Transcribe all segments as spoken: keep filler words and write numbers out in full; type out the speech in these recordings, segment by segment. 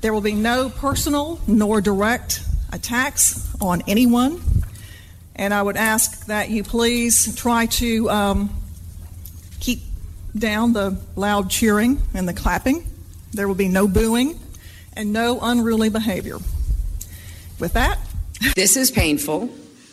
There will be no personal nor direct attacks on anyone. And I would ask that you please try to um, keep down the loud cheering and the clapping. There will be no booing and no unruly behavior. With that, this is painful,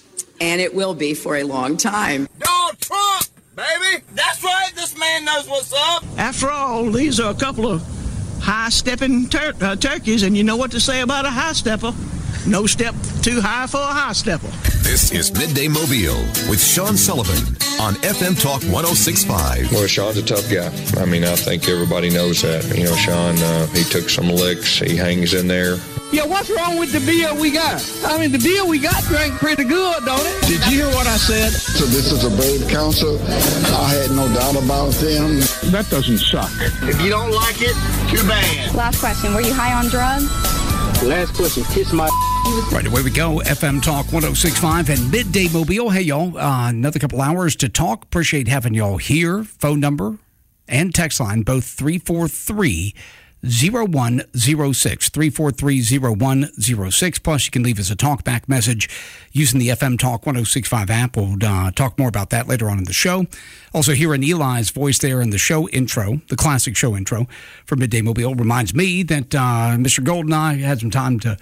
and it will be for a long time. Donald Trump, baby! That's right, this man knows what's up. After all, these are a couple of high-stepping tur- uh, turkeys, and you know what to say about a high-stepper. No step too high for a high-stepper. This is Midday Mobile with Sean Sullivan on F M Talk one oh six point five. Well, Sean's a tough guy. I mean, I think everybody knows that. You know, Sean, uh, he took some licks. He hangs in there. Yeah, what's wrong with the beer we got? I mean, the beer we got drank pretty good, don't it? Did you hear what I said? So this is a brave council. I had no doubt about them. That doesn't suck. If you don't like it, too bad. Last question. Were you high on drugs? Last question. Kiss my... Right, away we go. F M Talk one oh six point five and Midday Mobile. Hey, y'all. Uh, another couple hours to talk. Appreciate having y'all here. Phone number and text line, both three four three, zero one zero six. three four three, zero one zero six. Plus, you can leave us a talkback message using the F M Talk one oh six point five app. We'll uh, talk more about that later on in the show. Also, hearing Eli's voice there in the show intro, the classic show intro for Midday Mobile, reminds me that uh, Mister Gold and I had some time to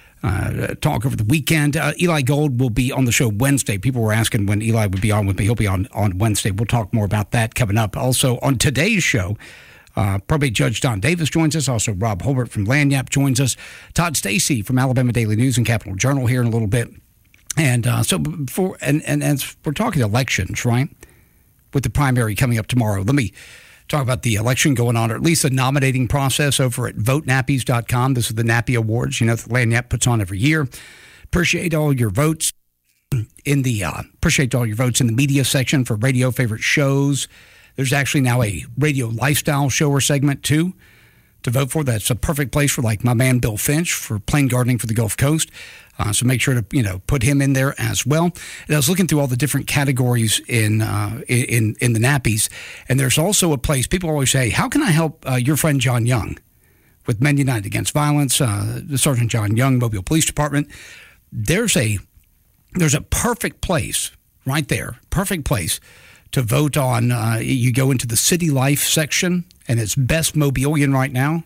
Uh, talk over the weekend. Uh, Eli Gold will be on the show Wednesday. People were asking when Eli would be on with me. He'll be on, on Wednesday. We'll talk more about that coming up. Also, on today's show, uh, probate Judge Don Davis joins us. Also, Rob Holbert from Lagniappe joins us. Todd Stacy from Alabama Daily News and Capital Journal here in a little bit. And uh, so before, and, and as we're talking elections, right, with the primary coming up tomorrow, let me talk about the election going on, or at least the nominating process over at vote nappies dot com. This is the Nappy Awards, you know, that Lagniappe puts on every year. Appreciate all your votes in the uh, appreciate all your votes in the media section for radio favorite shows. There's actually now a radio lifestyle show or segment too to vote for. That's a perfect place for like my man Bill Finch for Plain Gardening for the Gulf Coast. Uh, so make sure to, you know, put him in there as well. And I was looking through all the different categories in uh, in in the nappies, and there's also a place people always say, "How can I help uh, your friend John Young with Men United Against Violence?" Uh, Sergeant John Young, Mobile Police Department. There's a there's a perfect place right there, perfect place to vote on. Uh, you go into the City Life section, and it's Best Mobilian right now.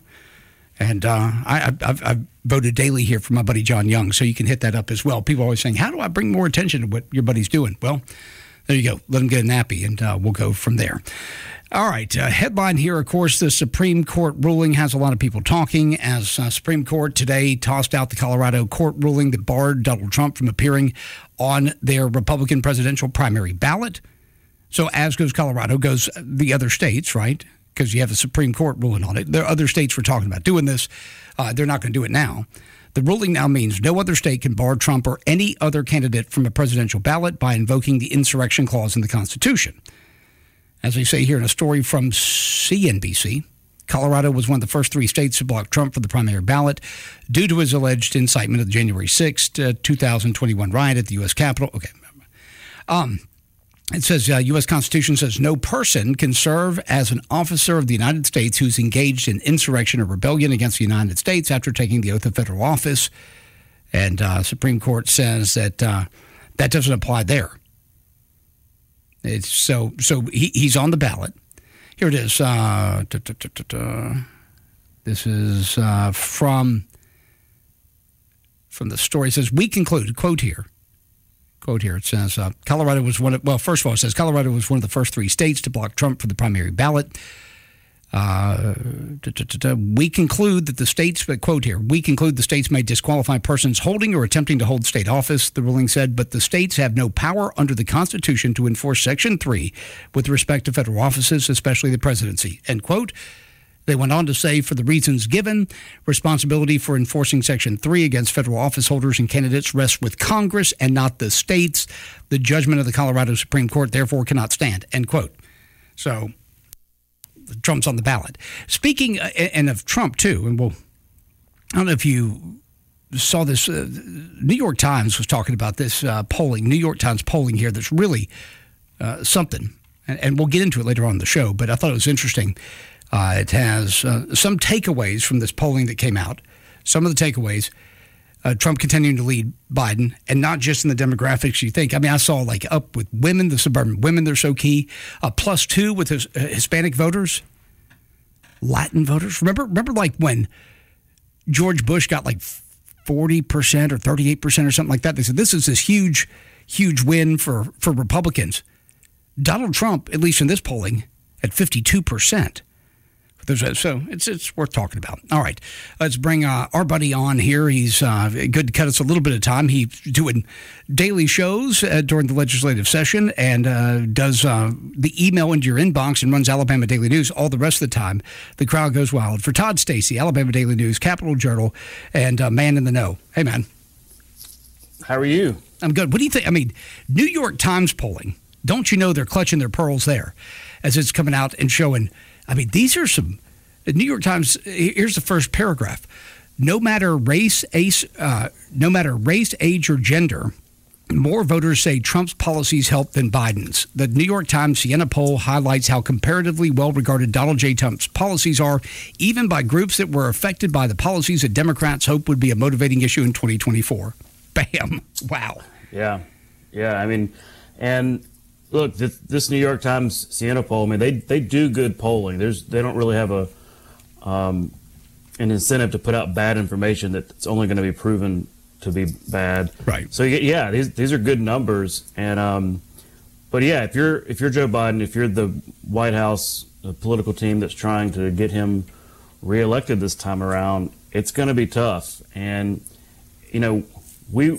And uh, I, I've, I've voted daily here for my buddy John Young, so you can hit that up as well. People are always saying, how do I bring more attention to what your buddy's doing? Well, there you go. Let him get a nappy, and uh, we'll go from there. All right. Uh, headline here, of course, the Supreme Court ruling has a lot of people talking as uh, Supreme Court today tossed out the Colorado court ruling that barred Donald Trump from appearing on their Republican presidential primary ballot. So as goes Colorado, goes the other states, right? Because you have a Supreme Court ruling on it. There are other states we're talking about doing this. Uh, they're not going to do it now. The ruling now means no other state can bar Trump or any other candidate from a presidential ballot by invoking the insurrection clause in the Constitution. As they say here in a story from C N B C, Colorado was one of the first three states to block Trump for the primary ballot due to his alleged incitement of the January sixth, uh, twenty twenty-one riot at the U S Capitol. Okay. Um. It says uh, U S Constitution says no person can serve as an officer of the United States who's engaged in insurrection or rebellion against the United States after taking the oath of federal office. And uh, Supreme Court says that uh, that doesn't apply there. It's so so he, he's on the ballot. Here it is. Uh, da, da, da, da, da. This is uh, from from the story. It says, we conclude, quote here. Quote here, it says, uh, Colorado was one of, well, first of all, it says Colorado was one of the first three states to block Trump for the primary ballot. Uh, da, da, da, da. We conclude that the states, but quote here, we conclude the states may disqualify persons holding or attempting to hold state office, the ruling said, but the states have no power under the Constitution to enforce Section three with respect to federal offices, especially the presidency, end quote. They went on to say, for the reasons given, responsibility for enforcing Section three against federal office holders and candidates rests with Congress and not the states. The judgment of the Colorado Supreme Court, therefore, cannot stand, end quote. So Trump's on the ballot. Speaking, uh, and of Trump, too, and we'll, I don't know if you saw this. Uh, New York Times was talking about this uh, polling, New York Times polling here that's really uh, something. And, and we'll get into it later on in the show, but I thought it was interesting. Uh, it has uh, some takeaways from this polling that came out some of the takeaways. Uh, Trump continuing to lead Biden, and not just in the demographics you think. I mean, I saw like up with women, the suburban women, they're so key. Uh, plus two with his, uh, Hispanic voters, Latin voters. Remember, remember like when George Bush got like forty percent or thirty-eight percent or something like that. They said this is this huge, huge win for, for Republicans. Donald Trump, at least in this polling, at fifty-two percent. So it's it's worth talking about. All right, let's bring uh, our buddy on here. He's uh, good to cut us a little bit of time. He's doing daily shows uh, during the legislative session and uh, does uh, the email into your inbox and runs Alabama Daily News all the rest of the time. The crowd goes wild. For Todd Stacy, Alabama Daily News, Capital Journal, and uh, Man in the Know. Hey, man. How are you? I'm good. What do you think? I mean, New York Times polling, don't you know they're clutching their pearls there as it's coming out and showing – I mean, these are some the New York Times. Here's the first paragraph. No matter race, ace, uh, no matter race, age, or gender, more voters say Trump's policies help than Biden's. The New York Times Siena poll highlights how comparatively well-regarded Donald J. Trump's policies are, even by groups that were affected by the policies that Democrats hope would be a motivating issue in twenty twenty-four. Bam! Wow. Yeah, yeah. I mean, and. Look, this, this New York Times Siena poll, I mean, they they do good polling. There's they don't really have a um, an incentive to put out bad information that's only going to be proven to be bad. Right. So yeah, these these are good numbers, and um, but yeah, if you're if you're Joe Biden, if you're the White House the political team that's trying to get him reelected this time around, it's going to be tough. And you know, we.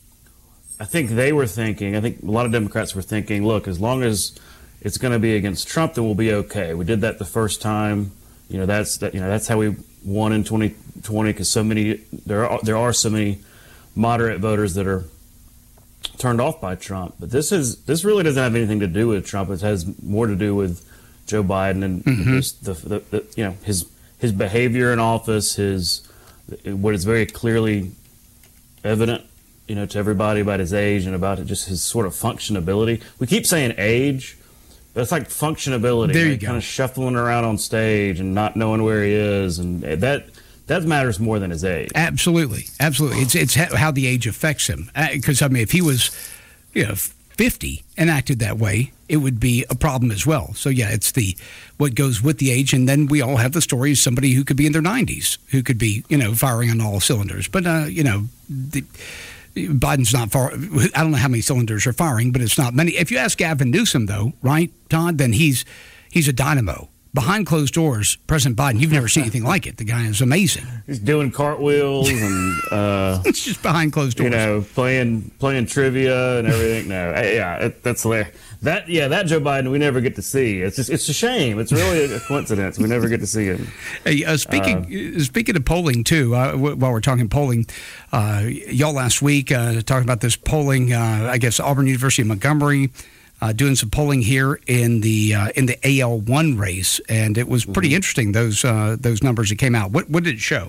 I think they were thinking, I think a lot of Democrats were thinking, look, as long as it's going to be against Trump, then we'll be okay. We did that the first time. You know, that's that. You know, that's how we won in twenty twenty because so many there are there are so many moderate voters that are turned off by Trump. But this is this really doesn't have anything to do with Trump. It has more to do with Joe Biden and mm-hmm. just the, the, the you know his his behavior in office, his what is very clearly evident. You know, to everybody about his age and about just his sort of functionability. We keep saying age, but it's like functionability. There you like go. Kind of shuffling around on stage and not knowing where he is, and that that matters more than his age. Absolutely, absolutely. It's it's how the age affects him. Because I mean, if he was, you know, fifty and acted that way, it would be a problem as well. So yeah, it's the what goes with the age, and then we all have the stories. Somebody who could be in their nineties, who could be, you know, firing on all cylinders. But uh, you know. The, Biden's not far. I don't know how many cylinders are firing, but it's not many. If you ask Gavin Newsom, though, right, Todd, then he's he's a dynamo. Behind closed doors, President Biden, you've never seen anything like it. The guy is amazing. He's doing cartwheels and uh, it's just behind closed doors. You know, playing playing trivia and everything. No, yeah, that's hilarious. That yeah, that Joe Biden we never get to see. It's just it's a shame. It's really a coincidence. We never get to see him. Hey, uh, speaking uh, speaking of polling too, uh, w- while we're talking polling, uh, y'all last week uh, talking about this polling. Uh, I guess Auburn University of Montgomery uh, doing some polling here in the uh, in the A L one race, and it was pretty mm-hmm. interesting. Those uh, those numbers that came out. What what did it show?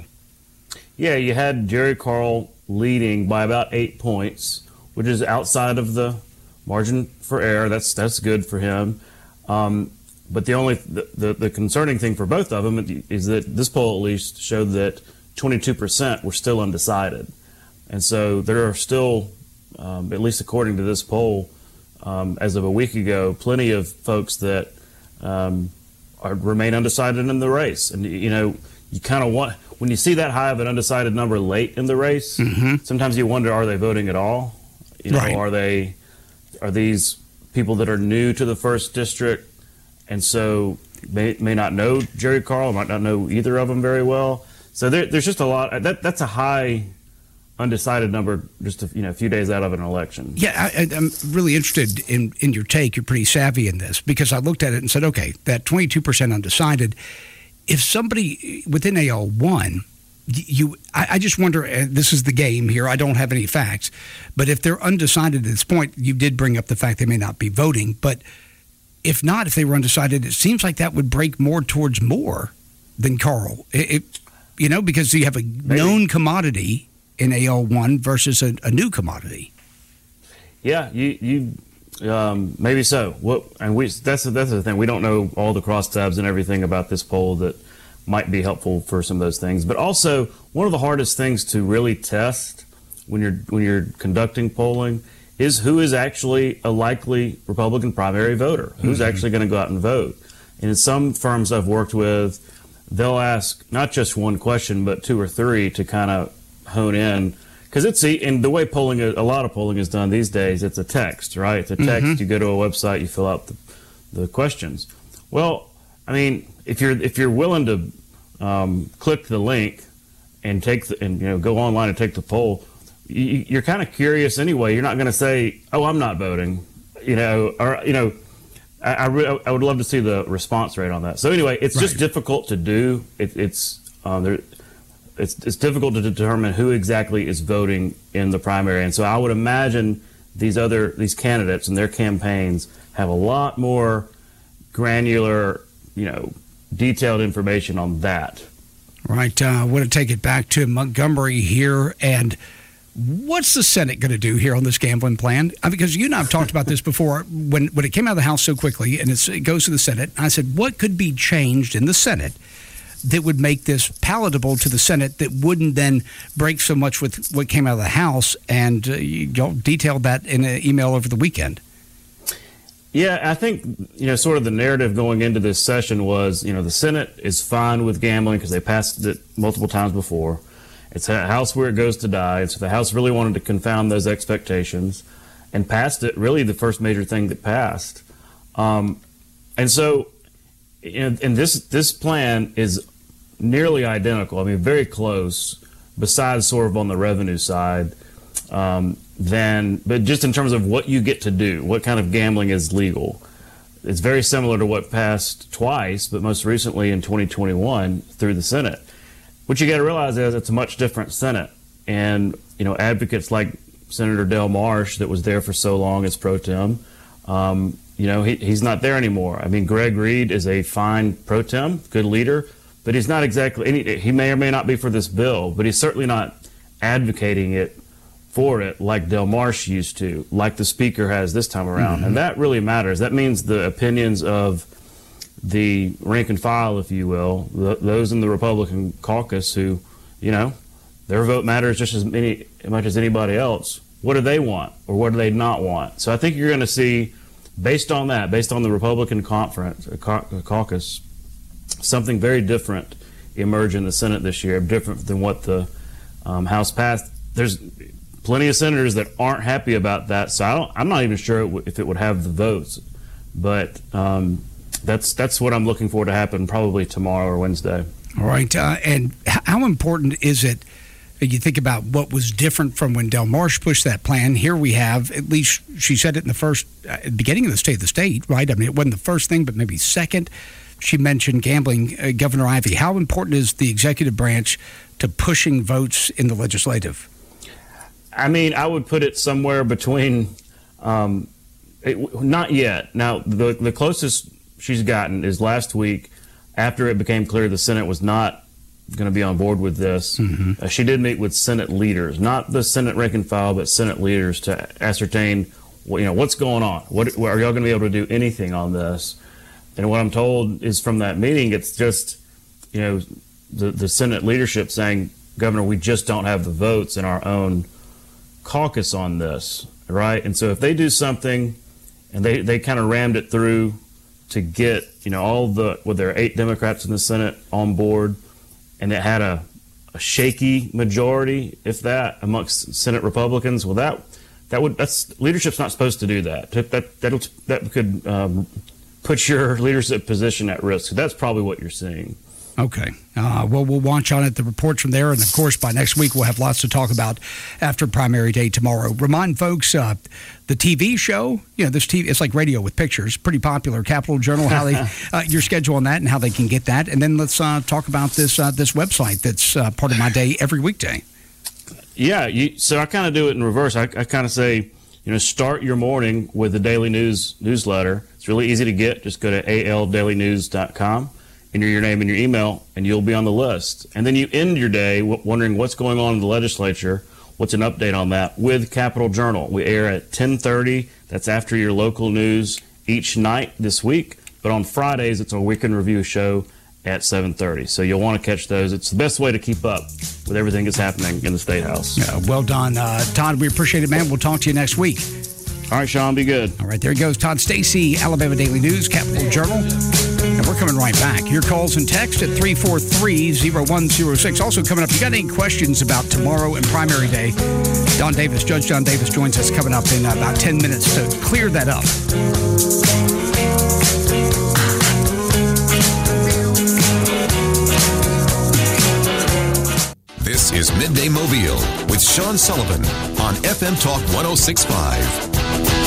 Yeah, you had Jerry Carl leading by about eight points, which is outside of the margin for error. That's that's good for him. Um, but the only the, the, the concerning thing for both of them is that this poll at least showed that twenty-two percent were still undecided. And so there are still, um, at least according to this poll, um, as of a week ago, plenty of folks that um, are, remain undecided in the race. And, you know, you kind of want, when you see that high of an undecided number late in the race, mm-hmm. sometimes you wonder, are they voting at all? You know, right. are they... Are these people that are new to the first district and so may, may not know Jerry Carl, might not know either of them very well? So there, there's just a lot. That, that's a high undecided number just a, you know, a few days out of an election. Yeah, I, I'm really interested in, in your take. You're pretty savvy in this because I looked at it and said, okay, that twenty-two percent undecided, if somebody within A L one, You, I, I just wonder, uh, this is the game here, I don't have any facts, but if they're undecided at this point, you did bring up the fact they may not be voting, but if not, if they were undecided, it seems like that would break more towards Moore than Carl. It, it, you know, because you have a Maybe. known commodity in A L one versus a, a new commodity. Yeah, you, you um, maybe so. What and we that's that's the thing. We don't know all the crosstabs and everything about this poll that might be helpful for some of those things. But also, one of the hardest things to really test when you're when you're conducting polling is who is actually a likely Republican primary voter, who's mm-hmm. actually going to go out and vote. And in some firms I've worked with, they'll ask not just one question, but two or three to kind of hone in. Because it's, and the way polling, a lot of polling is done these days, it's a text, right? It's a text, mm-hmm. you go to a website, you fill out the, the questions. Well, I mean, if you're if you're willing to um, click the link and take the, and you know go online and take the poll, you, you're kind of curious anyway. You're not going to say, "Oh, I'm not voting," you know, or you know. I, I, re- I would love to see the response rate on that. So anyway, it's right. just difficult to do. It, it's um, there, it's it's difficult to determine who exactly is voting in the primary, and so I would imagine these other these candidates and their campaigns have a lot more granular, you know, detailed information on that. Right. Uh, I want to take it back to Montgomery here, and what's the Senate going to do here on this gambling plan? I mean, because you and I have talked about this before. When when it came out of the House so quickly and it's, it goes to the Senate, I said, what could be changed in the Senate that would make this palatable to the Senate that wouldn't then break so much with what came out of the House? And uh, y'all detailed that in an email over the weekend. Yeah, I think, you know, sort of the narrative going into this session was, you know, the Senate is fine with gambling because they passed it multiple times before. It's a house where it goes to die. And so the House really wanted to confound those expectations and passed it, really the first major thing that passed. Um, and so, and, and this this plan is nearly identical. I mean, very close, besides sort of on the revenue side. Um, then, but just in terms of what you get to do, what kind of gambling is legal. It's very similar to what passed twice, but most recently in twenty twenty-one through the Senate. What you got to realize is it's a much different Senate. And, you know, advocates like Senator Del Marsh that was there for so long as pro tem, um, you know, he, he's not there anymore. I mean, Greg Reed is a fine pro tem, good leader, but he's not exactly, any, he may or may not be for this bill, but he's certainly not advocating it for it like Del Marsh used to, like the Speaker has this time around. Mm-hmm. And that really matters. That means the opinions of the rank and file, if you will, the, those in the Republican caucus who, you know, their vote matters just as many, as much as anybody else. What do they want or what do they not want? So I think you're going to see, based on that, based on the Republican conference, caucus, something very different emerge in the Senate this year, different than what the um, House passed. There's plenty of senators that aren't happy about that, so I don't, I'm not even sure it w- if it would have the votes. But um, that's that's what I'm looking for to happen probably tomorrow or Wednesday. All right. Uh, and how important is it, you think about what was different from when Del Marsh pushed that plan? Here we have, at least she said it in the first, uh, beginning of the State of the State, right? I mean, it wasn't the first thing, but maybe second. She mentioned gambling. Uh, Governor Ivey, how important is the executive branch to pushing votes in the legislative? I mean, I would put it somewhere between, um, it, not yet. Now, the the closest she's gotten is last week after it became clear the Senate was not going to be on board with this. Mm-hmm. Uh, she did meet with Senate leaders, not the Senate rank and file, but Senate leaders to ascertain, what, you know, what's going on. What, what are y'all going to be able to do anything on this? And what I'm told is from that meeting, it's just, you know, the, the Senate leadership saying, Governor, we just don't have the votes in our own caucus on this, right? And so if they do something and they, they kind of rammed it through to get, you know, all the, well, there are eight Democrats in the Senate on board, and it had a, a shaky majority, if that, amongst Senate Republicans, well, that that would, that's, leadership's not supposed to do that. That, that'll, that could um, put your leadership position at risk. So that's probably what you're seeing. Okay. Uh, well, we'll watch on it, the reports from there. And, of course, by next week, we'll have lots to talk about after primary day tomorrow. Remind folks, uh, the T V show, you know, this T V, it's like radio with pictures, pretty popular. Capitol Journal, how they, uh, your schedule on that and how they can get that. And then let's uh, talk about this uh, this website that's uh, part of my day every weekday. Yeah. You, so I kind of do it in reverse. I, I kind of say, you know, start your morning with the Daily News newsletter. It's really easy to get. Just go to a l daily news dot com. Enter your name and your email, and you'll be on the list. And then you end your day w- wondering what's going on in the legislature, what's an update on that, with Capitol Journal. We air at ten thirty. That's after your local news each night this week. But on Fridays, it's a weekend review show at seven thirty. So you'll want to catch those. It's the best way to keep up with everything that's happening in the State House. Yeah, well done, uh, Todd. We appreciate it, man. We'll talk to you next week. All right, Sean, be good. All right, there he goes. Todd Stacy, Alabama Daily News, Capital Journal. And we're coming right back. Your calls and text at three four three, zero one zero six. Also coming up, you got any questions about tomorrow and primary day? Don Davis, Judge Don Davis joins us coming up in about ten minutes to clear that up. This is Midday Mobile with Sean Sullivan on F M Talk one oh six point five.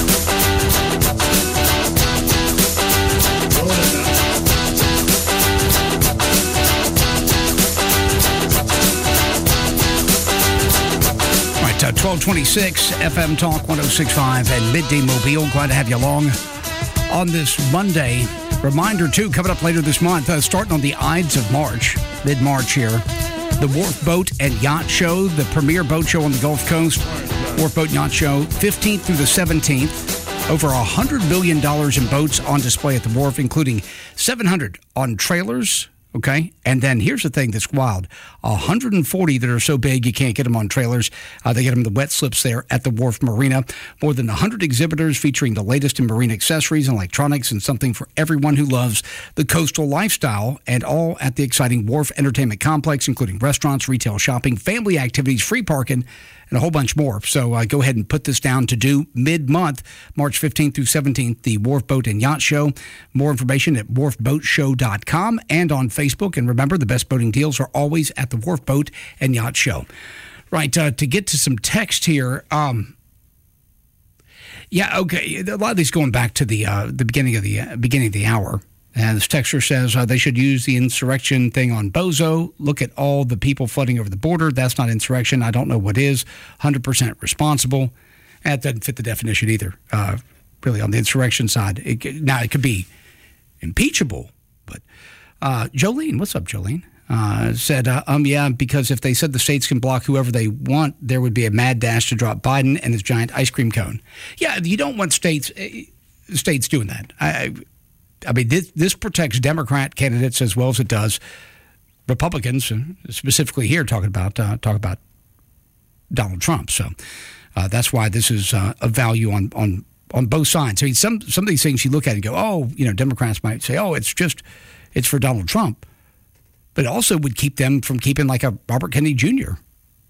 Uh, twelve twenty-six F M Talk one oh six point five and Midday Mobile. Glad to have you along on this Monday. Reminder, too, coming up later this month, uh, starting on the Ides of March, mid-March here, the Wharf Boat and Yacht Show, the premier boat show on the Gulf Coast. Wharf Boat and Yacht Show, fifteenth through the seventeenth. Over one hundred million dollars in boats on display at the wharf, including seven hundred on trailers. Okay, and then here's the thing that's wild. one hundred forty that are so big you can't get them on trailers. Uh, they get them in the wet slips there at the Wharf Marina. More than one hundred exhibitors featuring the latest in marine accessories and electronics and something for everyone who loves the coastal lifestyle, and all at the exciting Wharf Entertainment Complex, including restaurants, retail shopping, family activities, free parking, and a whole bunch more. So uh, go ahead and put this down to do mid-month, March fifteenth through seventeenth, the Wharf Boat and Yacht Show. More information at wharf boat show dot com and on Facebook. And remember, the best boating deals are always at the Wharf Boat and Yacht Show. Right, uh, to get to some text here. Um, yeah, okay, a lot of these going back to the uh, the beginning of the uh, beginning of the hour. And this texter says uh, they should use the insurrection thing on Bozo. Look at all the people flooding over the border. That's not insurrection. I don't know what is. one hundred percent responsible. That doesn't fit the definition either, uh, really, on the insurrection side. It, now, it could be impeachable. But uh, Jolene, what's up, Jolene? Uh, said, uh, um, yeah, because if they said the states can block whoever they want, there would be a mad dash to drop Biden and his giant ice cream cone. Yeah, you don't want states uh, states doing that. I I mean, this, this protects Democrat candidates as well as it does Republicans, specifically here talking about uh, talking about Donald Trump. So uh, that's why this is uh, a value on, on on both sides. I mean, some some of these things you look at and go, oh, you know, Democrats might say, oh, it's just it's for Donald Trump, but it also would keep them from keeping like a Robert Kennedy Junior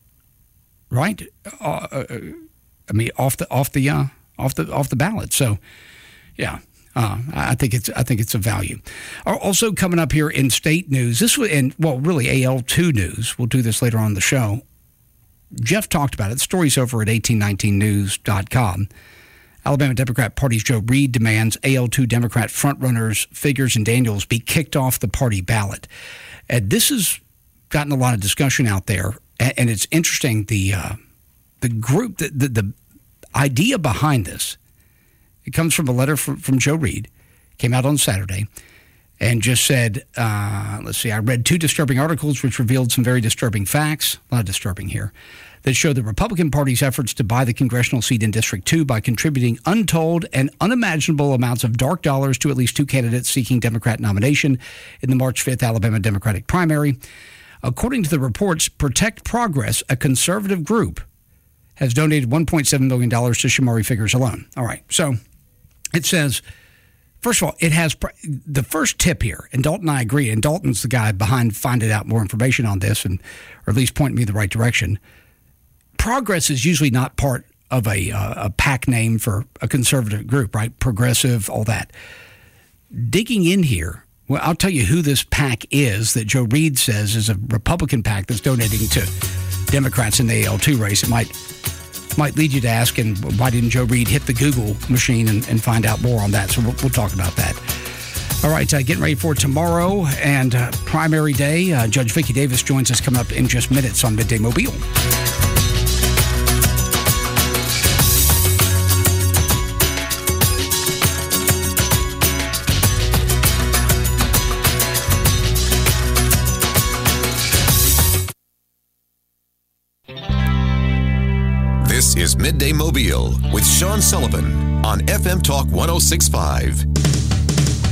Right? Uh, I mean, off the off the uh, off the off the ballot. So, yeah. Uh, I think it's I think it's a value. Also coming up here in state news, this was in well, really A L two news. We'll do this later on in the show. Jeff talked about it. The story's over at eighteen nineteen news dot com. Alabama Democrat Party's Joe Reed demands A L two Democrat frontrunners Figures and Daniels be kicked off the party ballot. And this has gotten a lot of discussion out there, and it's interesting. The uh, the group, the, the the idea behind this. It comes from a letter from, from Joe Reed, came out on Saturday, and just said, uh, let's see, I read two disturbing articles which revealed some very disturbing facts, a lot of disturbing here, that show the Republican Party's efforts to buy the congressional seat in District two by contributing untold and unimaginable amounts of dark dollars to at least two candidates seeking Democrat nomination in the March fifth Alabama Democratic primary. According to the reports, Protect Progress, a conservative group, has donated one point seven million dollars to Shamari Figures alone. All right, so it says, first of all, it has the first tip here, and Dalton and I agree, and Dalton's the guy behind finding out more information on this, and or at least pointing me in the right direction. Progress is usually not part of a, uh, a PAC name for a conservative group, right? Progressive, all that. Digging in here, well, I'll tell you who this PAC is that Joe Reed says is a Republican PAC that's donating to Democrats in the A L two race. It might might lead you to ask, and why didn't Joe Reed hit the Google machine and, and find out more on that? So we'll, we'll talk about that. All right, uh, getting ready for tomorrow and uh, primary day. Uh, Judge Vicki Davis joins us coming up in just minutes on Midday Mobile. This is Midday Mobile with Sean Sullivan on F M Talk one oh six point five.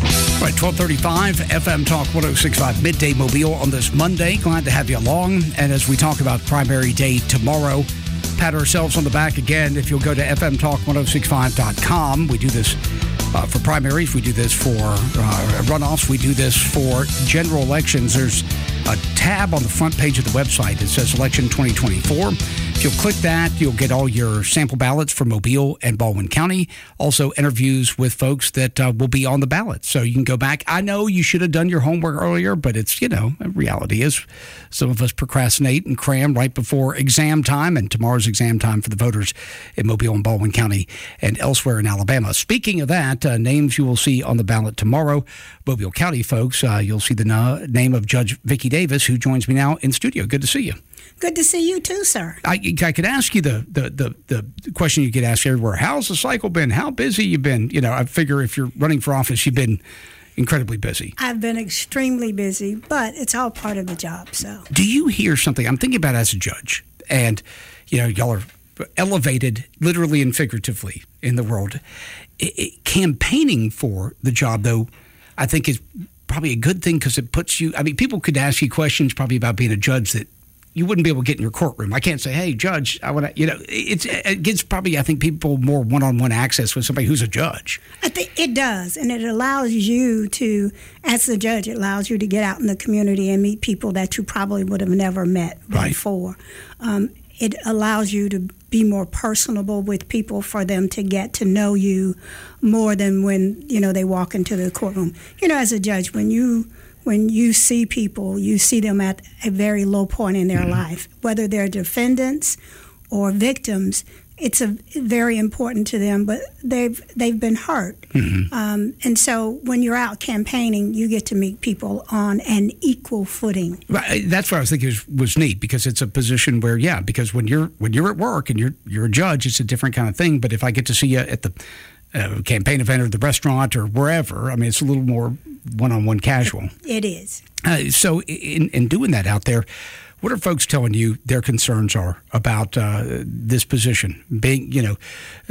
Right, twelve thirty-five, F M Talk one oh six point five, Midday Mobile on this Monday. Glad to have you along. And as we talk about primary day tomorrow, pat ourselves on the back again. If you'll go to f m talk one oh six five dot com, we do this uh, for primaries. We do this for uh, runoffs. We do this for general elections. There's a tab on the front page of the website that says Election twenty twenty-four. If you'll click that, you'll get all your sample ballots for Mobile and Baldwin County. Also, interviews with folks that uh, will be on the ballot. So you can go back. I know you should have done your homework earlier, but it's, you know, reality is some of us procrastinate and cram right before exam time, and tomorrow's exam time for the voters in Mobile and Baldwin County and elsewhere in Alabama. Speaking of that, uh, names you will see on the ballot tomorrow. Mobile County folks, uh, you'll see the na- name of Judge Vicki Davis, who joins me now in studio. Good to see you. Good to see you too, sir. I, I could ask you the, the, the, the question you get asked everywhere. How's the cycle been? How busy you been? You know, I figure if you're running for office, you've been incredibly busy. I've been extremely busy, but it's all part of the job. So, do you hear something? I'm thinking about as a judge, and you know, y'all are elevated literally and figuratively in the world. It, it, campaigning for the job, though, I think is probably a good thing because it puts you. I mean, people could ask you questions probably about being a judge that you wouldn't be able to get in your courtroom. I can't say, hey, judge, I want to, you know, it's, it gives probably, I think, people more one-on-one access with somebody who's a judge. I think it does. And it allows you to, as the judge, it allows you to get out in the community and meet people that you probably would have never met right. before. Um, it allows you to be more personable with people for them to get to know you more than when, you know, they walk into the courtroom. You know, as a judge, when you When you see people, you see them at a very low point in their mm-hmm. life, whether they're defendants or victims. It's a, very important to them, but they've they've been hurt. Mm-hmm. Um, and so when you're out campaigning, you get to meet people on an equal footing. Right. That's what I was thinking was, was neat, because it's a position where, yeah, because when you're when you're at work and you're you're a judge, it's a different kind of thing. But if I get to see you at the uh, campaign event or the restaurant or wherever, I mean, it's a little more one-on-one casual. It is. Uh, so in, in doing that out there, what are folks telling you their concerns are about uh, this position? Being, you know,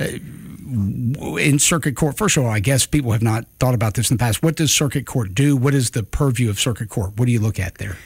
uh, in circuit court, first of all, I guess people have not thought about this in the past. What does circuit court do? What is the purview of circuit court? What do you look at there?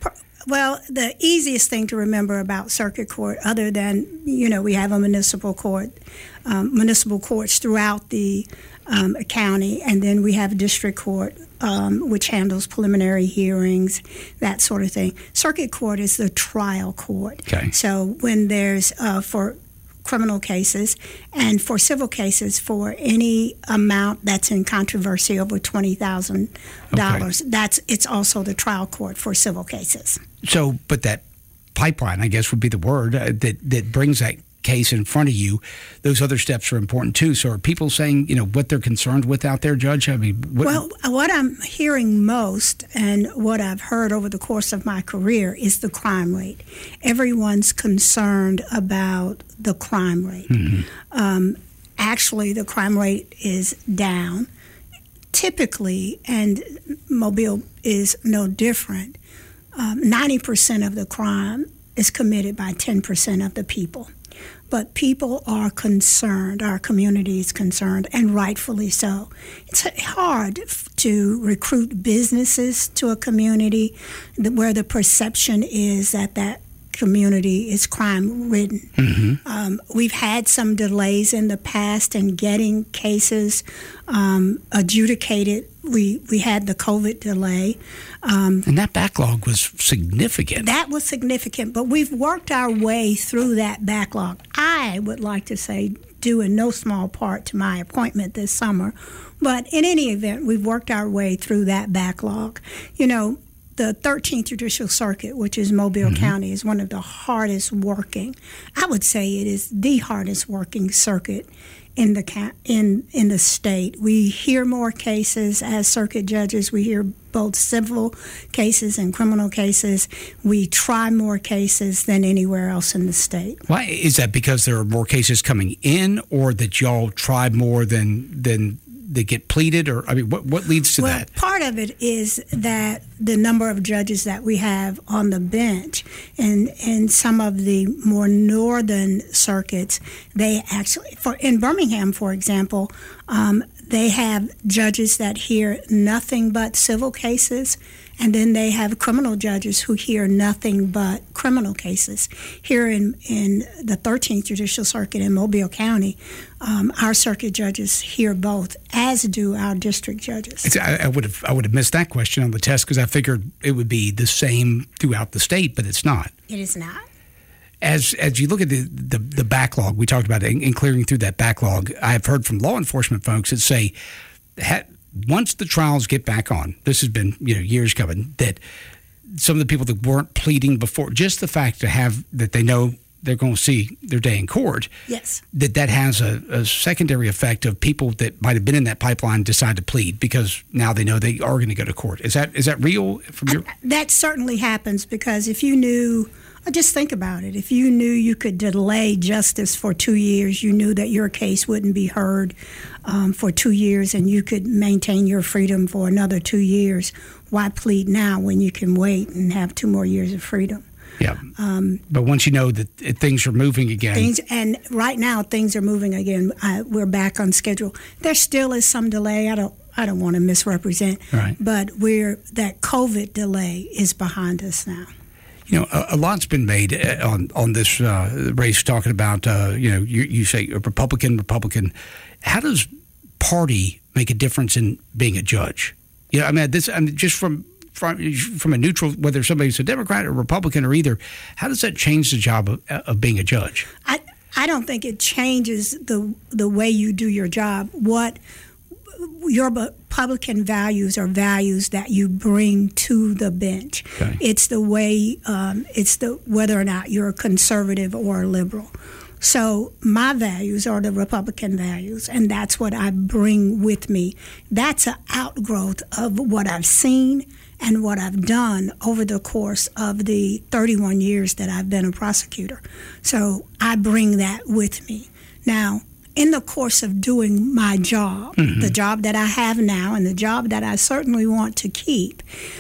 Well, the easiest thing to remember about circuit court, other than, you know, we have a municipal court, um, municipal courts throughout the um, county, and then we have district court, um, which handles preliminary hearings, that sort of thing. Circuit court is the trial court. Okay. So when there's, uh, for criminal cases and for civil cases, for any amount that's in controversy over twenty thousand dollars, okay. that's it's also the trial court for civil cases. So, but that pipeline, I guess, would be the word uh, that that brings that case in front of you. Those other steps are important too. So, are people saying, you know, what they're concerned with out there, Judge? I mean, what, well, what I'm hearing most, and what I've heard over the course of my career, is the crime rate. Everyone's concerned about the crime rate. Mm-hmm. Um, actually, the crime rate is down. Typically, and Mobile is no different, um, ninety percent of the crime is committed by ten percent of the people. But people are concerned, our community is concerned, and rightfully so. It's hard to recruit businesses to a community where the perception is that that community is crime-ridden. Mm-hmm. Um, we've had some delays in the past in getting cases um, adjudicated. We we had the COVID delay. Um, and that backlog was significant. That was significant, but we've worked our way through that backlog. I would like to say due in no small part to my appointment this summer, but in any event, we've worked our way through that backlog. You know, the thirteenth Judicial Circuit, which is Mobile mm-hmm. County, is one of the hardest working. I would say it is the hardest working circuit in the in in the state. We hear more cases as circuit judges. We hear both civil cases and criminal cases. We try more cases than anywhere else in the state. Why is that? Because there are more cases coming in, or that y'all try more than than they get pleaded, or I mean, what what leads to well, that? Part of it is that the number of judges that we have on the bench, and in some of the more northern circuits, they actually, for in Birmingham, for example, um, they have judges that hear nothing but civil cases, and then they have criminal judges who hear nothing but criminal cases. Here in, in the thirteenth Judicial Circuit in Mobile County, um, our circuit judges hear both, as do our district judges. It's, I, I would have I would have missed that question on the test because I figured it would be the same throughout the state, but it's not. It is not. As as you look at the, the, the backlog, we talked about it, and clearing through that backlog, I've heard from law enforcement folks that say, ha, once the trials get back on, this has been you know years coming, that some of the people that weren't pleading before, just the fact to have that they know they're going to see their day in court, yes, that that has a, a secondary effect of people that might have been in that pipeline decide to plead because now they know they are going to go to court. Is that is that real from your? That certainly happens because if you knew. Just think about it. If you knew you could delay justice for two years, you knew that your case wouldn't be heard um, for two years and you could maintain your freedom for another two years, why plead now when you can wait and have two more years of freedom? Yeah. Um, but once you know that things are moving again. Things, and right now things are moving again. I, we're back on schedule. There still is some delay. I don't I don't want to misrepresent, right. But we're that COVID delay is behind us now. You know, a, a lot's been made on on this uh, race talking about, uh, you know, you, you say a Republican, Republican. How does party make a difference in being a judge? You know, I mean, this, I mean, just from, from from a neutral, whether somebody's a Democrat or Republican or either, how does that change the job of, of being a judge? I, I don't think it changes the the way you do your job. What your Republican values are values that you bring to the bench. Okay. It's the way, um, it's the whether or not you're a conservative or a liberal. So my values are the Republican values, and that's what I bring with me. That's an outgrowth of what I've seen and what I've done over the course of the thirty-one years that I've been a prosecutor. So I bring that with me. Now, in the course of doing my job, mm-hmm. the job that I have now and the job that I certainly want to keep,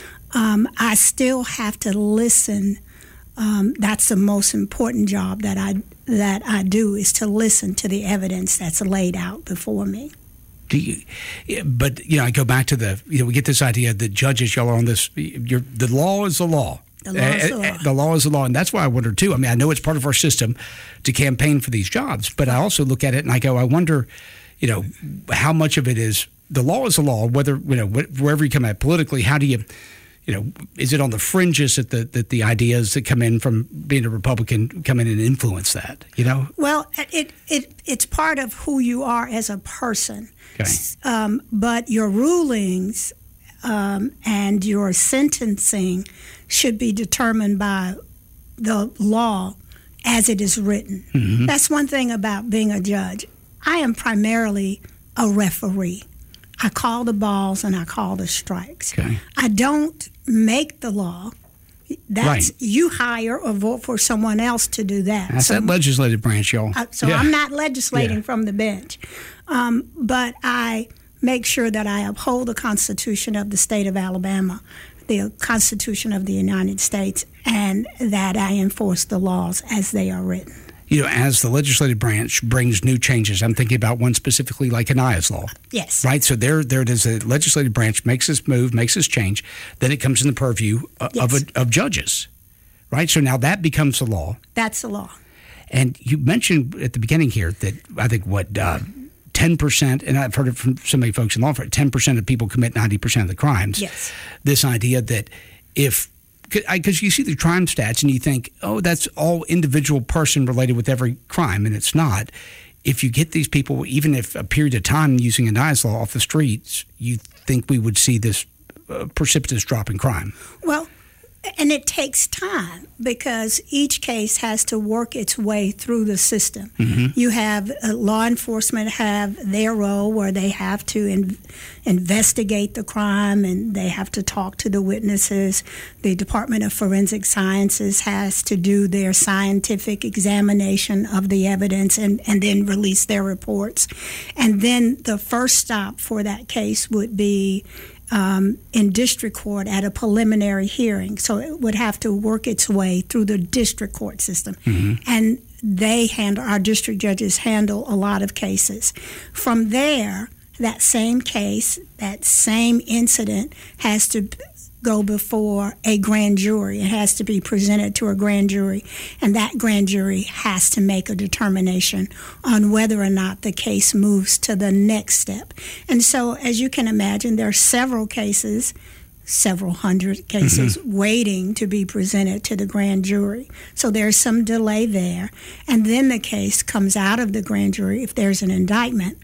um, I still have to listen. Um, that's the most important job that I that I do is to listen to the evidence that's laid out before me. Do you? But you know, I go back to the you know we get this idea that judges, y'all are on this. You're, the law is the law. The law is the law. Uh, the law is the law, and that's why I wonder too. I mean, I know it's part of our system to campaign for these jobs, but I also look at it and I go, I wonder, you know, how much of it is the law is the law. Whether you know wherever you come at politically, how do you, you know, is it on the fringes that the that the ideas that come in from being a Republican come in and influence that? You know. Well, it it it's part of who you are as a person. Okay. Um, but your rulings um, and your sentencing should be determined by the law as it is written. Mm-hmm. That's one thing about being a judge. I am primarily a referee. I call the balls and I call the strikes. Okay. I don't make the law. That's right. You hire or vote for someone else to do that. That's so, that legislative branch, y'all. I, so yeah. I'm not legislating yeah. from the bench. Um, but I make sure that I uphold the Constitution of the state of Alabama, the Constitution of the United States, and that I enforce the laws as they are written. You know, as the legislative branch brings new changes, I'm thinking about one specifically like Aniah's law. Yes. Right? So there, there it is. The legislative branch makes this move, makes this change. Then it comes in the purview of, yes. of, a, of judges. Right? So now that becomes the law. That's the law. And you mentioned at the beginning here that I think what uh, ten percent, and I've heard it from so many folks in law enforcement, ten percent of people commit ninety percent of the crimes. Yes. This idea that if because you see the crime stats and you think, oh, that's all individual person related with every crime, and it's not. If you get these people, even if a period of time using Aniah's law off the streets, you think we would see this uh, precipitous drop in crime. Well, and it takes time because each case has to work its way through the system. Mm-hmm. You have uh, law enforcement have their role where they have to in, investigate the crime and they have to talk to the witnesses. The Department of Forensic Sciences has to do their scientific examination of the evidence and, and then release their reports. And then the first stop for that case would be Um, in district court at a preliminary hearing. So it would have to work its way through the district court system. Mm-hmm. And they handle, our district judges handle a lot of cases. From there, that same case, that same incident has to go before a grand jury. It has to be presented to a grand jury, and that grand jury has to make a determination on whether or not the case moves to the next step. And so, as you can imagine, there are several cases, several hundred cases mm-hmm. waiting to be presented to the grand jury. So there's some delay there. And then the case comes out of the grand jury if there's an indictment.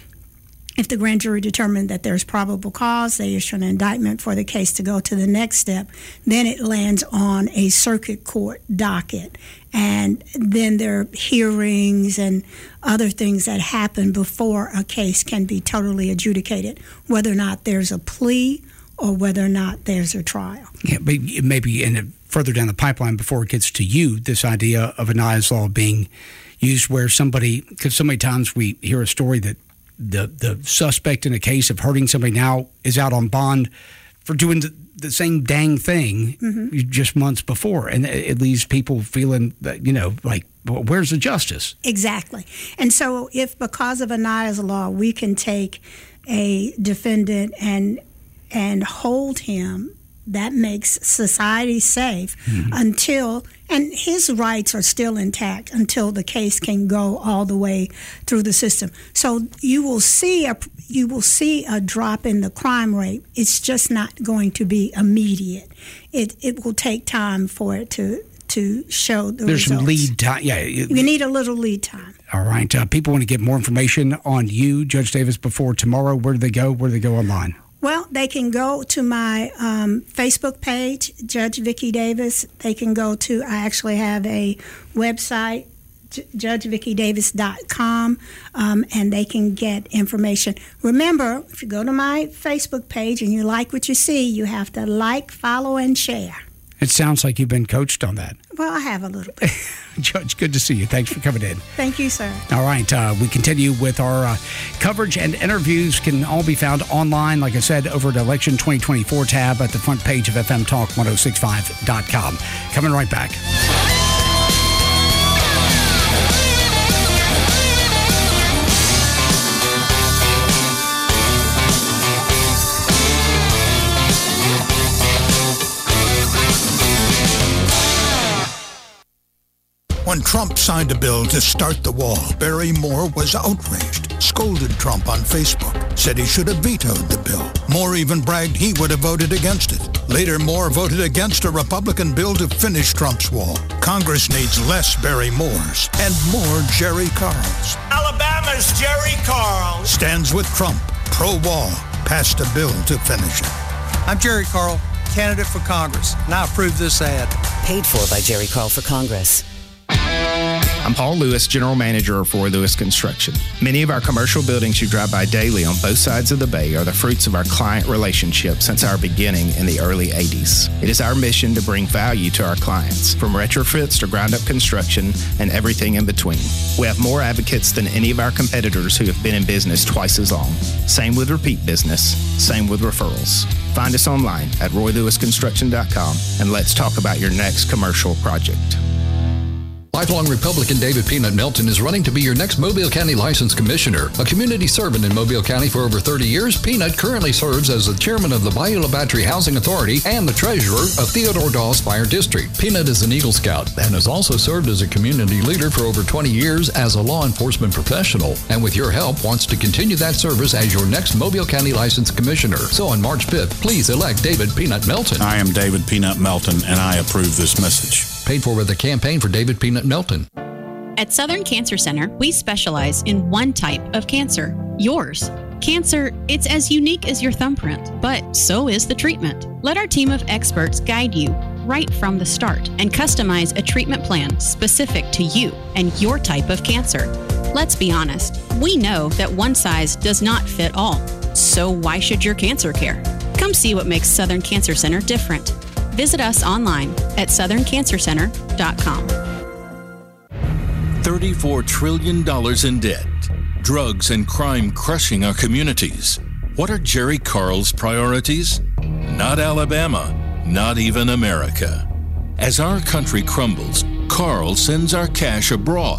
If the grand jury determined that there's probable cause, they issue an indictment for the case to go to the next step. Then it lands on a circuit court docket. And then there are hearings and other things that happen before a case can be totally adjudicated, whether or not there's a plea or whether or not there's a trial. Yeah, but maybe in a, further down the pipeline before it gets to you, this idea of Aniah's Law being used where somebody, because so many times we hear a story that the the suspect in a case of hurting somebody now is out on bond for doing the, the same dang thing mm-hmm. just months before. And it leaves people feeling that, you know, like, well, where's the justice? Exactly. And so if because of Aniah's Law, we can take a defendant and and hold him, that makes society safe mm-hmm. until, and his rights are still intact until the case can go all the way through the system. So you will see a you will see a drop in the crime rate. It's just not going to be immediate. It it will take time for it to to show the There's results. some lead time. Yeah, you need a little lead time. All right. Uh, people want to get more information on you, Judge Davis, before tomorrow. Where do they go? Where do they go online? Well, they can go to my um, Facebook page, Judge Vicki Davis. They can go to, I actually have a website, j- judge vicki davis dot com, um, and they can get information. Remember, if you go to my Facebook page and you like what you see, you have to like, follow, and share. It sounds like you've been coached on that. Well, I have a little bit. Judge, good to see you. Thanks for coming in. Thank you, sir. All right. Uh, we continue with our uh, coverage, and interviews can all be found online, like I said, over at Election twenty twenty-four tab at the front page of F M Talk ten sixty-five dot com. Coming right back. When Trump signed a bill to start the wall, Barry Moore was outraged, scolded Trump on Facebook, said he should have vetoed the bill. Moore even bragged he would have voted against it. Later, Moore voted against a Republican bill to finish Trump's wall. Congress needs less Barry Moores and more Jerry Carls. Alabama's Jerry Carls Stands with Trump, pro-wall, passed a bill to finish it. I'm Jerry Carl, candidate for Congress, and I approve this ad. Paid for by Jerry Carl for Congress. I'm Paul Lewis, General Manager of Roy Lewis Construction. Many of our commercial buildings you drive by daily on both sides of the bay are the fruits of our client relationship since our beginning in the early eighties. It is our mission to bring value to our clients, from retrofits to ground-up construction and everything in between. We have more advocates than any of our competitors who have been in business twice as long. Same with repeat business, same with referrals. Find us online at roy lewis construction dot com and let's talk about your next commercial project. Lifelong Republican David Peanut Melton is running to be your next Mobile County License Commissioner. A community servant in Mobile County for over thirty years, Peanut currently serves as the chairman of the Bayou La Battery Housing Authority and the treasurer of Theodore Dawes Fire District. Peanut is an Eagle Scout and has also served as a community leader for over twenty years as a law enforcement professional. And with your help, wants to continue that service as your next Mobile County License Commissioner. So on March fifth, please elect David Peanut Melton. I am David Peanut Melton, and I approve this message. Paid for with the campaign for David Peanut Melton. At Southern Cancer Center, we specialize in one type of cancer, yours. Cancer, it's as unique as your thumbprint, but so is the treatment. Let our team of experts guide you right from the start and customize a treatment plan specific to you and your type of cancer. Let's be honest, we know that one size does not fit all. So why should your cancer care? Come see what makes Southern Cancer Center different. Visit us online at southern cancer center dot com. thirty-four trillion dollars in debt, drugs and crime crushing our communities. What are Jerry Carl's priorities? Not Alabama, not even America. As our country crumbles, Carl sends our cash abroad.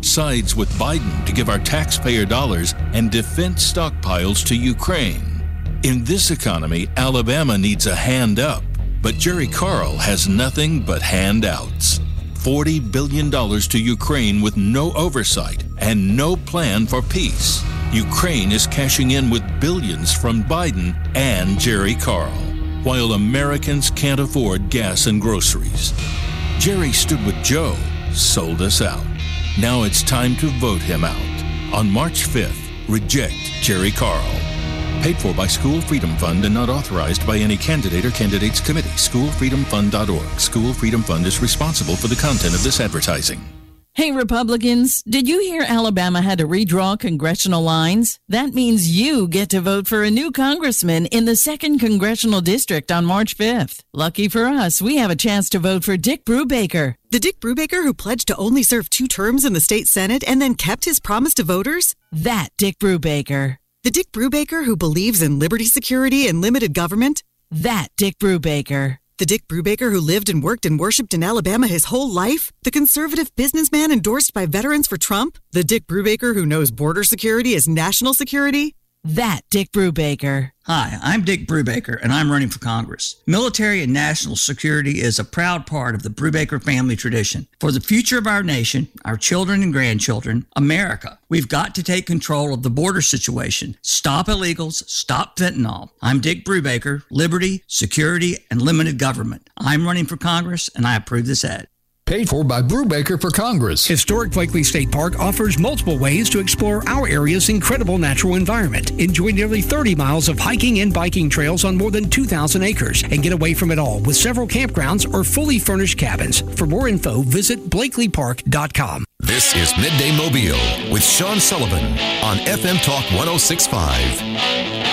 sides with Biden to give our taxpayer dollars and defense stockpiles to Ukraine. In this economy, Alabama needs a hand up, but Jerry Carl has nothing but handouts. forty billion dollars to Ukraine with no oversight and no plan for peace. Ukraine is cashing in with billions from Biden and Jerry Carl, while Americans can't afford gas and groceries. Jerry stood with Joe, sold us out. Now it's time to vote him out. On March fifth, reject Jerry Carl. Paid for by School Freedom Fund and not authorized by any candidate or candidates committee. school freedom fund dot org. School Freedom Fund is responsible for the content of this advertising. Hey, Republicans, did you hear Alabama had to redraw congressional lines? That means you get to vote for a new congressman in the second Congressional District on March fifth. Lucky for us, we have a chance to vote for Dick Brubaker. The Dick Brubaker who pledged to only serve two terms in the state Senate and then kept his promise to voters? That Dick Brubaker. The Dick Brubaker who believes in liberty, security, and limited government? That Dick Brubaker. The Dick Brubaker who lived and worked and worshipped in Alabama his whole life? The conservative businessman endorsed by Veterans for Trump? The Dick Brubaker who knows border security is national security? That Dick Brubaker. Hi, I'm Dick Brubaker, and I'm running for Congress. Military and national security is a proud part of the Brubaker family tradition. For the future of our nation, our children and grandchildren, America, we've got to take control of the border situation. Stop illegals, stop fentanyl. I'm Dick Brubaker, liberty, security, and limited government. I'm running for Congress, and I approve this ad. Paid for by Brubaker for Congress. Historic Blakely State Park offers multiple ways to explore our area's incredible natural environment. Enjoy nearly thirty miles of hiking and biking trails on more than two thousand acres and get away from it all with several campgrounds or fully furnished cabins. For more info, visit blakely park dot com. This is Midday Mobile with Sean Sullivan on F M Talk one oh six point five.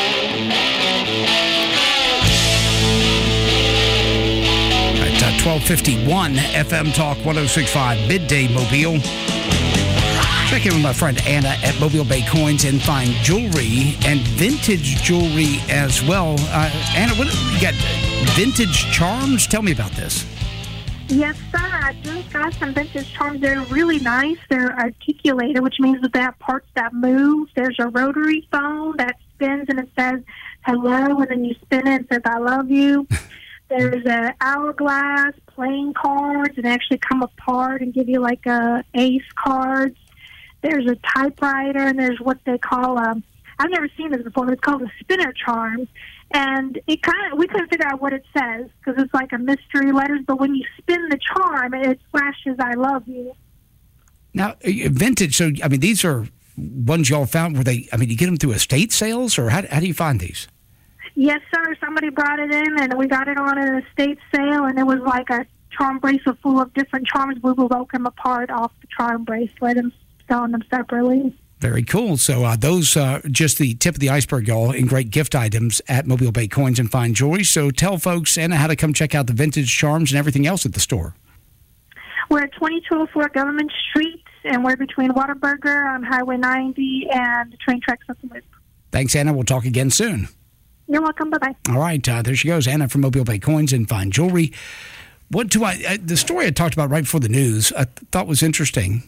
twelve fifty-one F M Talk one oh six point five, Midday Mobile. Check in with my friend Anna at Mobile Bay Coins and Fine Jewelry and vintage jewelry as well. Uh, Anna, what you got? Vintage charms? Tell me about this. Yes, sir. I just got some vintage charms. They're really nice. They're articulated, which means that they have parts that move. There's a rotary phone that spins and it says hello, and then you spin it and it says I love you. There's an hourglass, playing cards, and actually come apart and give you like a ace cards. There's a typewriter, and there's what they call a, I've never seen this before, but it's called a spinner charm. And it kind of, we couldn't figure out what it says because it's like a mystery letters, but when you spin the charm, it flashes I love you. Now, vintage, so, I mean, these are ones y'all found, were they, I mean, you get them through estate sales, or how, how do you find these? Yes, sir. Somebody brought it in, and we got it on an estate sale, and it was like a charm bracelet full of different charms. We broke them apart off the charm bracelet and selling them separately. Very cool. So uh, those uh, just the tip of the iceberg, y'all, in great gift items at Mobile Bay Coins and Fine Jewelry. So tell folks, Anna, how to come check out the vintage charms and everything else at the store. We're at twenty-two oh four Government Street, and we're between Whataburger on Highway ninety and the train tracks up the loop. Thanks, Anna. We'll talk again soon. You're welcome. Bye-bye. All right. Uh, there she goes, Anna from Mobile Bay Coins and Fine Jewelry. What do I, uh, the story I talked about right before the news, I th- thought was interesting.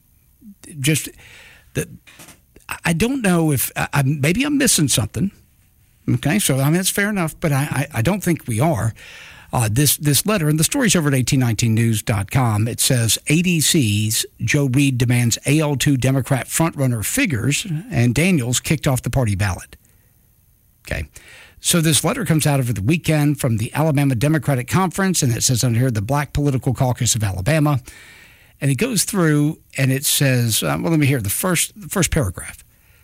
Just that I don't know if, I, I, maybe I'm missing something. Okay. So, I mean, that's fair enough, but I, I, I don't think we are. Uh, this this letter, and the story's over at eighteen nineteen news dot com. It says A D C's Joe Reed demands A L two Democrat frontrunner figures, and Daniels kicked off the party ballot. Okay. So this letter comes out over the weekend from the Alabama Democratic Conference, and it says on here, the Black Political Caucus of Alabama. And it goes through, and it says, uh, well, let me hear the first, the first paragraph.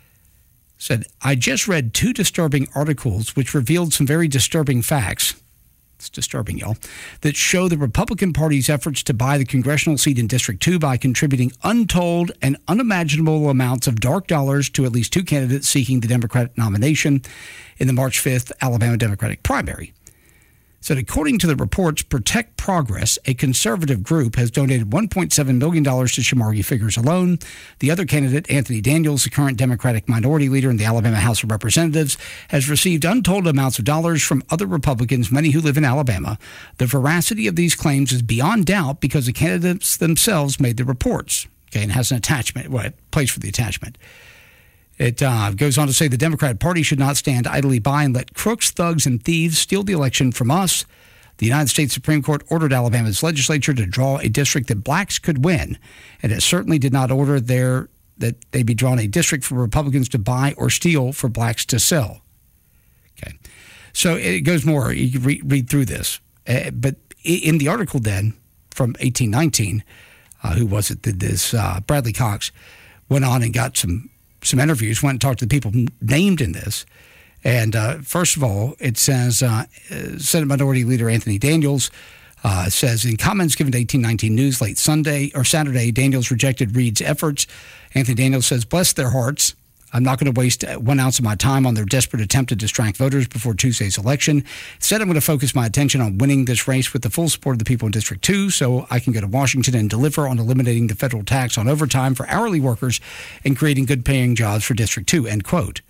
It said, I just read two disturbing articles which revealed some very disturbing facts. It's disturbing, y'all, that show the Republican Party's efforts to buy the congressional seat in District two by contributing untold and unimaginable amounts of dark dollars to at least two candidates seeking the Democratic nomination in the March fifth Alabama Democratic primary. Said, according to the reports, Protect Progress, a conservative group, has donated one point seven million dollars to Shamari figures alone. The other candidate, Anthony Daniels, the current Democratic minority leader in the Alabama House of Representatives, has received untold amounts of dollars from other Republicans, many who live in Alabama. The veracity of these claims is beyond doubt because the candidates themselves made the reports. Okay, and has an attachment, well, a place for the attachment. It uh, goes on to say the Democrat Party should not stand idly by and let crooks, thugs, and thieves steal the election from us. The United States Supreme Court ordered Alabama's legislature to draw a district that blacks could win, and it certainly did not order their that they be drawn a district for Republicans to buy or steal for blacks to sell. Okay, so it goes more. You can re- read through this, uh, but in the article then from eighteen nineteen, uh, who was it? Did this uh, Bradley Cox went on and got some some interviews, went and talked to the people named in this. And uh, first of all, it says uh, Senate Minority Leader Anthony Daniels uh, says in comments given to eighteen nineteen News late Sunday or Saturday, Daniels rejected Reed's efforts. Anthony Daniels says, bless their hearts. I'm not going to waste one ounce of my time on their desperate attempt to distract voters before Tuesday's election. Instead, I'm going to focus my attention on winning this race with the full support of the people in District two so I can go to Washington and deliver on eliminating the federal tax on overtime for hourly workers and creating good-paying jobs for District two, end quote.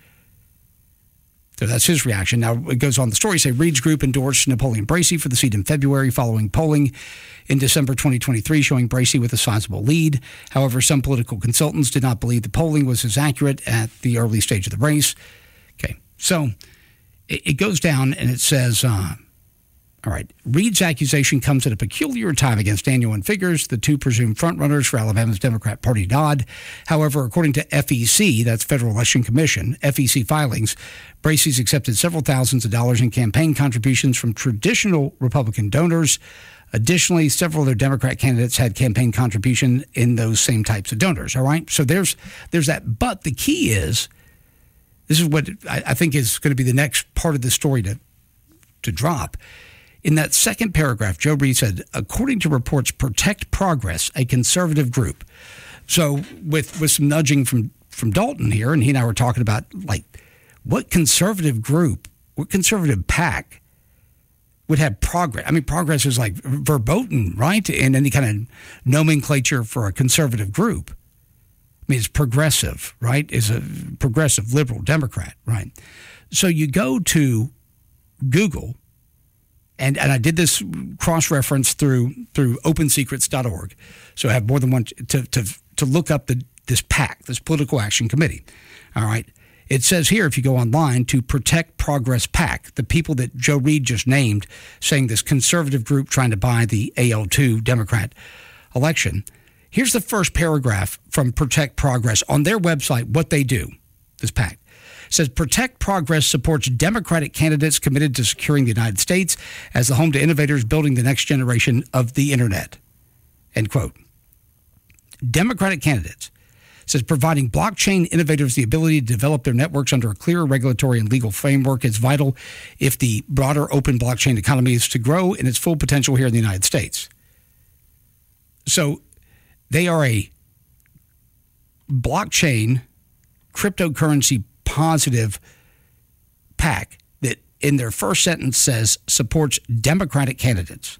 So that's his reaction. Now, it goes on the story, say Reed's group endorsed Napoleon Bracey for the seat in February following polling in December twenty twenty-three showing Bracey with a sizable lead. However, some political consultants did not believe the polling was as accurate at the early stage of the race. Okay, so it, it goes down and it says, uh, all right, Reed's accusation comes at a peculiar time against Daniel and Figures, the two presumed frontrunners for Alabama's Democrat Party nod. However, according to F E C, that's Federal Election Commission, F E C filings, Bracey's accepted several thousands of dollars in campaign contributions from traditional Republican donors. Additionally, several other Democrat candidates had campaign contribution in those same types of donors. All right, so there's there's that. But the key is, this is what I, I think is going to be the next part of the story to to drop. In that second paragraph, Joe Reed said, according to reports, Protect Progress, a conservative group. So with with some nudging from from Dalton here, and he and I were talking about like what conservative group, what conservative PAC would have progress. I mean, progress is like verboten, right? In any kind of nomenclature for a conservative group. I mean, it's progressive, right? Is a progressive liberal Democrat, right? So you go to Google, and, and I did this cross-reference through through open secrets dot org. So I have more than one to to to look up the this PAC, this Political Action Committee. All right. It says here, if you go online, to Protect Progress PAC, the people that Joe Reed just named, saying this conservative group trying to buy the A L two Democrat election. Here's the first paragraph from Protect Progress on their website, what they do, this PAC. It says, Protect Progress supports Democratic candidates committed to securing the United States as the home to innovators building the next generation of the Internet, end quote. Democratic candidates. Says providing blockchain innovators the ability to develop their networks under a clear regulatory and legal framework is vital if the broader open blockchain economy is to grow in its full potential here in the United States. So they are a blockchain, cryptocurrency positive PAC that in their first sentence says supports Democratic candidates.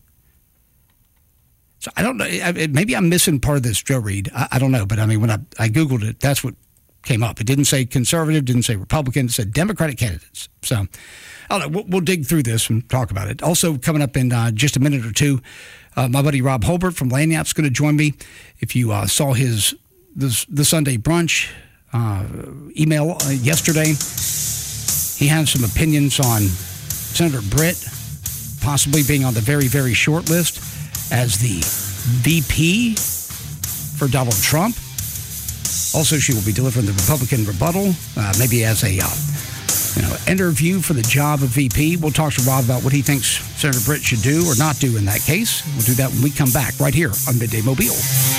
So I don't know. Maybe I'm missing part of this, Joe Reed. I, I don't know. But I mean, when I, I Googled it, that's what came up. It didn't say conservative, didn't say Republican. It said Democratic candidates. So I don't know. We'll, we'll dig through this and talk about it. Also coming up in uh, just a minute or two, uh, my buddy Rob Holbert from Lagniappe is going to join me. If you uh, saw his this, the Sunday brunch uh, email uh, yesterday, he has some opinions on Senator Britt possibly being on the very, very short list as the V P for Donald Trump. Also, she will be delivering the Republican rebuttal, uh, maybe as a uh, you know interview for the job of V P. We'll talk to Rob about what he thinks Senator Britt should do or not do in that case. We'll do that when we come back right here on Midday Mobile.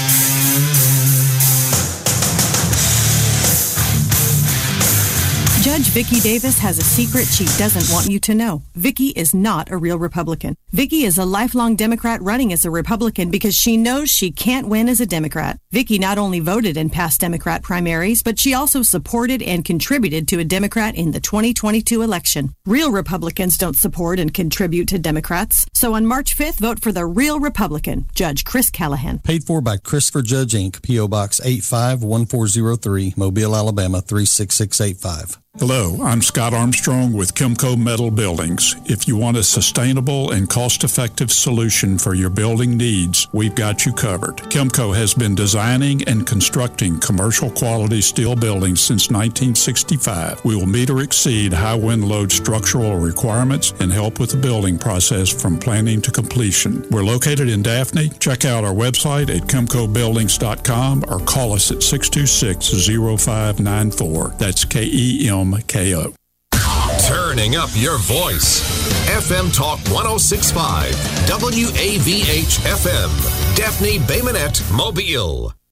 Judge Vicki Davis has a secret she doesn't want you to know. Vicki is not a real Republican. Vicki is a lifelong Democrat running as a Republican because she knows she can't win as a Democrat. Vicki not only voted in past Democrat primaries, but she also supported and contributed to a Democrat in the twenty twenty-two election. Real Republicans don't support and contribute to Democrats. So on March fifth, vote for the real Republican, Judge Chris Callahan. Paid for by Christopher Judge, Incorporated, P O Box eight five one four zero three, Mobile, Alabama three six six eight five. Hello, I'm Scott Armstrong with Kimco Metal Buildings. If you want a sustainable and cost-effective solution for your building needs, we've got you covered. Kimco has been designing and constructing commercial quality steel buildings since nineteen sixty-five. We will meet or exceed high wind load structural requirements and help with the building process from planning to completion. We're located in Daphne. Check out our website at kimco buildings dot com or call us at six two six, zero five nine four. That's K E M K O. Turning up your voice. F M Talk ten sixty-five, W A V H F M, Daphne Bay Minette, Mobile.